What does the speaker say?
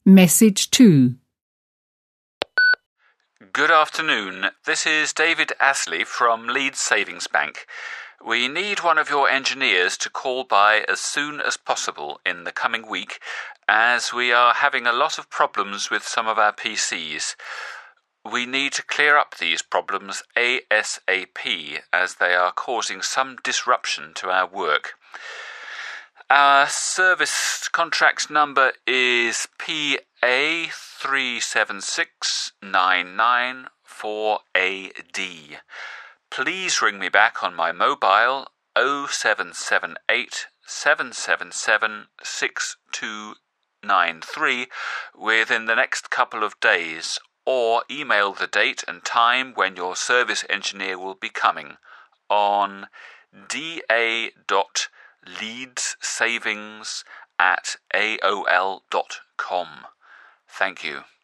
Message 2. Good afternoon. This is David Asley from Leeds Savings Bank. We need one of your engineers to call by as soon as possible in the coming week, as we are having a lot of problems with some of our PCs. We need to clear up these problems ASAP, as they are causing some disruption to our work. Our service contract number is PA376994AD. Please ring me back on my mobile 0778 777 6293 within the next couple of days, or email the date and time when your service engineer will be coming on da.leedssavings@aol.com. Thank you.